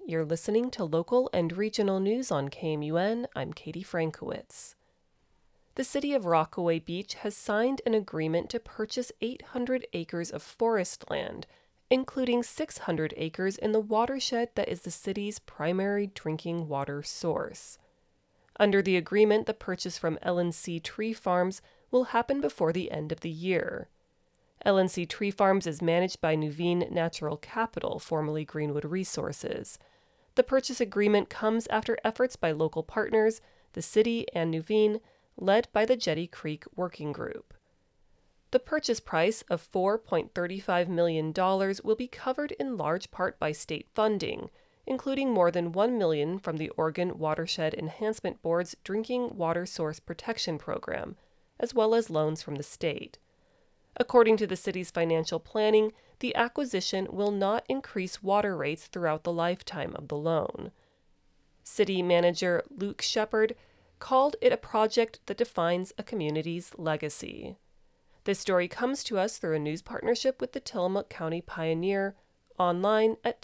You're listening to local and regional news on KMUN. I'm Katie Frankowitz. The city of Rockaway Beach has signed an agreement to purchase 800 acres of forest land, including 600 acres in the watershed that is the city's primary drinking water source. Under the agreement, the purchase from LNC Tree Farms will happen before the end of the year. LNC Tree Farms is managed by Nuveen Natural Capital, formerly Greenwood Resources. The purchase agreement comes after efforts by local partners, the city and Nuveen, led by the Jetty Creek Working Group. The purchase price of $4.35 million will be covered in large part by state funding, including more than $1 million from the Oregon Watershed Enhancement Board's Drinking Water Source Protection Program, as well as loans from the state. According to the city's financial planning, the acquisition will not increase water rates throughout the lifetime of the loan. City manager Luke Shepard called it a project that defines a community's legacy. This story comes to us through a news partnership with the Tillamook County Pioneer, online at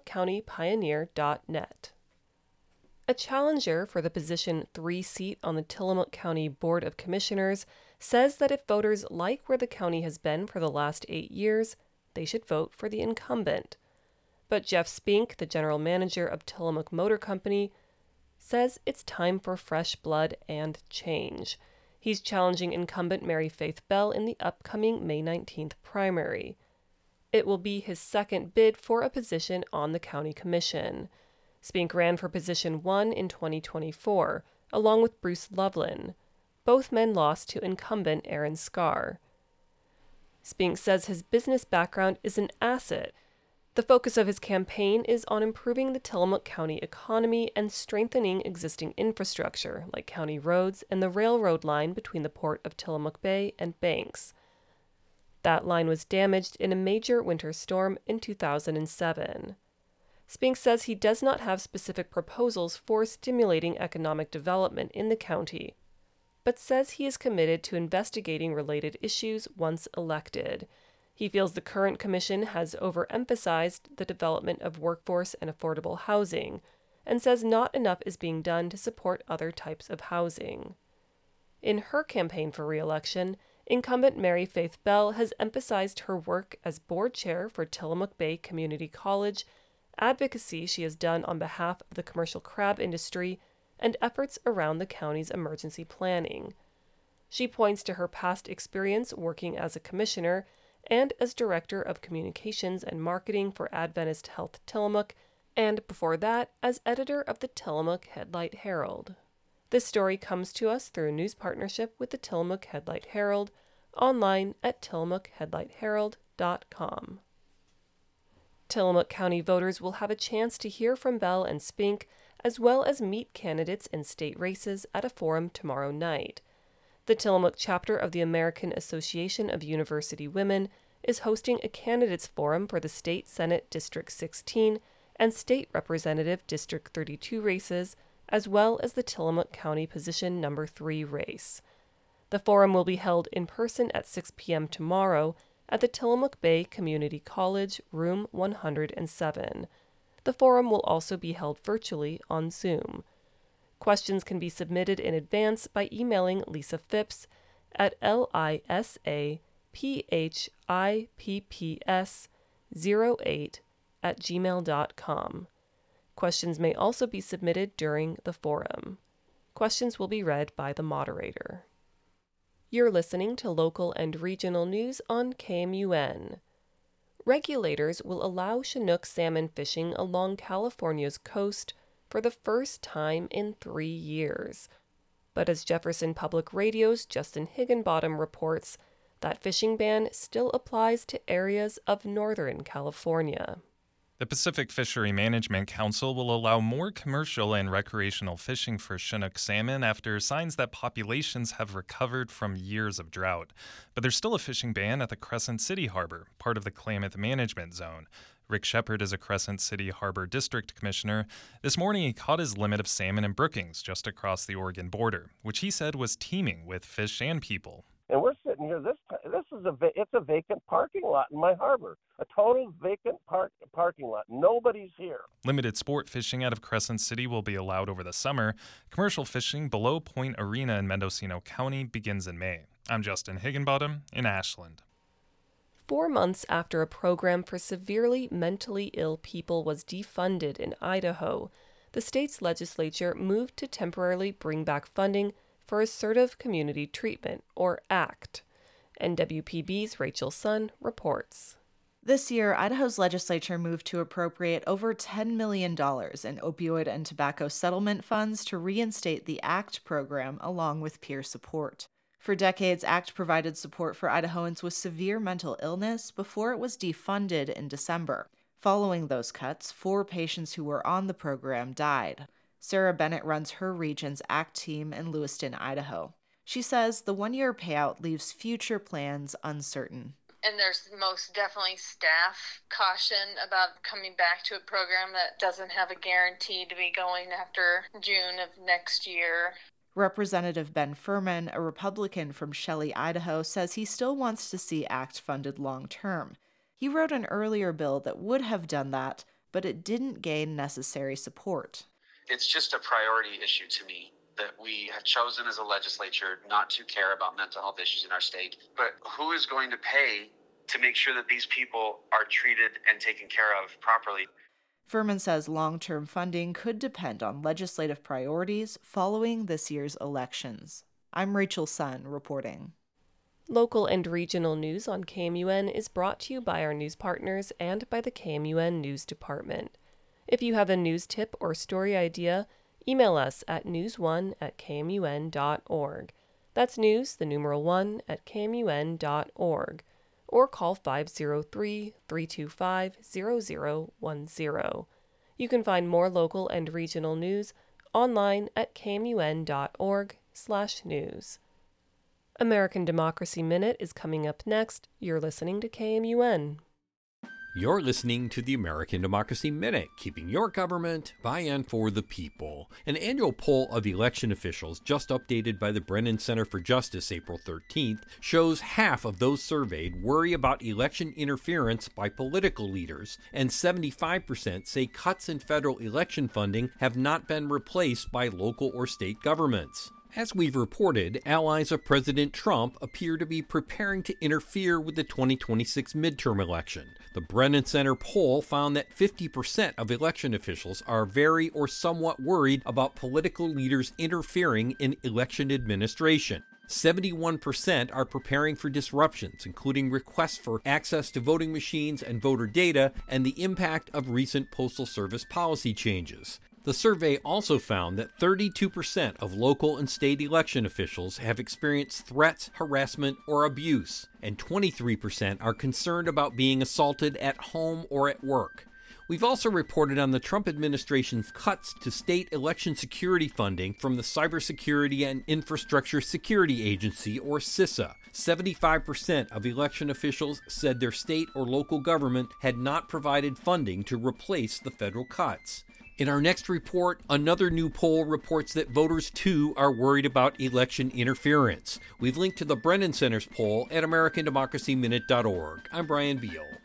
tillamookcountypioneer.net. A challenger for the position 3 seat on the Tillamook County Board of Commissioners says that if voters like where the county has been for the last 8 years, they should vote for the incumbent. But Jeff Spink, the general manager of Tillamook Motor Company, says it's time for fresh blood and change. He's challenging incumbent Mary Faith Bell in the upcoming May 19th primary. It will be his second bid for a position on the county commission. Spink ran for position 1 in 2024, along with Bruce Loveland. Both men lost to incumbent Aaron Scarr. Spink says his business background is an asset. The focus of his campaign is on improving the Tillamook County economy and strengthening existing infrastructure, like county roads and the railroad line between the port of Tillamook Bay and Banks. That line was damaged in a major winter storm in 2007. Spink says he does not have specific proposals for stimulating economic development in the county, but says he is committed to investigating related issues once elected. He feels the current commission has overemphasized the development of workforce and affordable housing, and says not enough is being done to support other types of housing. In her campaign for re-election, incumbent Mary Faith Bell has emphasized her work as board chair for Tillamook Bay Community College, advocacy she has done on behalf of the commercial crab industry, and efforts around the county's emergency planning. She points to her past experience working as a commissioner and as Director of Communications and Marketing for Adventist Health Tillamook, and before that as editor of the Tillamook Headlight Herald. This story comes to us through a news partnership with the Tillamook Headlight Herald, online at tillamookheadlightherald.com. Tillamook County voters will have a chance to hear from Bell and Spink, as well as meet candidates in state races at a forum tomorrow night. The Tillamook chapter of the American Association of University Women is hosting a candidates forum for the State Senate District 16 and State Representative District 32 races, as well as the Tillamook County Position Number 3 race. The forum will be held in person at 6 p.m. tomorrow at the Tillamook Bay Community College, room 107. The forum will also be held virtually on Zoom. Questions can be submitted in advance by emailing Lisa Phipps at lisapipps08@gmail.com. Questions may also be submitted during the forum. Questions will be read by the moderator. You're listening to local and regional news on KMUN. Regulators will allow Chinook salmon fishing along California's coast for the first time in 3 years. But as Jefferson Public Radio's Justin Higginbottom reports, that fishing ban still applies to areas of Northern California. The Pacific Fishery Management Council will allow more commercial and recreational fishing for Chinook salmon after signs that populations have recovered from years of drought. But there's still a fishing ban at the Crescent City Harbor, part of the Klamath Management Zone. Rick Shepard is a Crescent City Harbor District Commissioner. This morning he caught his limit of salmon in Brookings, just across the Oregon border, which he said was teeming with fish and people. And we're sitting here, this it's a vacant parking lot in my harbor, a total vacant parking lot. Nobody's here. Limited sport fishing out of Crescent City will be allowed over the summer. Commercial fishing below Point Arena in Mendocino County begins in May. I'm Justin Higginbottom in Ashland. 4 months after a program for severely mentally ill people was defunded in Idaho, the state's legislature moved to temporarily bring back funding for Assertive Community Treatment, or ACT. NWPB's Rachel Sun reports. This year, Idaho's legislature moved to appropriate over $10 million in opioid and tobacco settlement funds to reinstate the ACT program along with peer support. For decades, ACT provided support for Idahoans with severe mental illness before it was defunded in December. Following those cuts, 4 patients who were on the program died. Sarah Bennett runs her region's ACT team in Lewiston, Idaho. She says the one-year payout leaves future plans uncertain. And there's most definitely staff caution about coming back to a program that doesn't have a guarantee to be going after June of next year. Representative Ben Furman, a Republican from Shelley, Idaho, says he still wants to see ACT funded long-term. He wrote an earlier bill that would have done that, but it didn't gain necessary support. It's just a priority issue to me that we have chosen as a legislature not to care about mental health issues in our state. But who is going to pay to make sure that these people are treated and taken care of properly? Furman says long-term funding could depend on legislative priorities following this year's elections. I'm Rachel Sun reporting. Local and regional news on KMUN is brought to you by our news partners and by the KMUN News Department. If you have a news tip or story idea, email us at news1@kmun.org. That's news, the numeral 1, at kmun.org. Or call 503-325-0010. You can find more local and regional news online at kmun.org/news. American Democracy Minute is coming up next. You're listening to KMUN. You're listening to the American Democracy Minute, keeping your government by and for the people. An annual poll of election officials, just updated by the Brennan Center for Justice April 13th, shows half of those surveyed worry about election interference by political leaders, and 75% say cuts in federal election funding have not been replaced by local or state governments. As we've reported, allies of President Trump appear to be preparing to interfere with the 2026 midterm election. The Brennan Center poll found that 50% of election officials are very or somewhat worried about political leaders interfering in election administration. 71% are preparing for disruptions, including requests for access to voting machines and voter data, and the impact of recent Postal Service policy changes. The survey also found that 32% of local and state election officials have experienced threats, harassment, or abuse, and 23% are concerned about being assaulted at home or at work. We've also reported on the Trump administration's cuts to state election security funding from the Cybersecurity and Infrastructure Security Agency, or CISA. 75% of election officials said their state or local government had not provided funding to replace the federal cuts. In our next report, another new poll reports that voters, too, are worried about election interference. We've linked to the Brennan Center's poll at AmericanDemocracyMinute.org. I'm Brian Beal.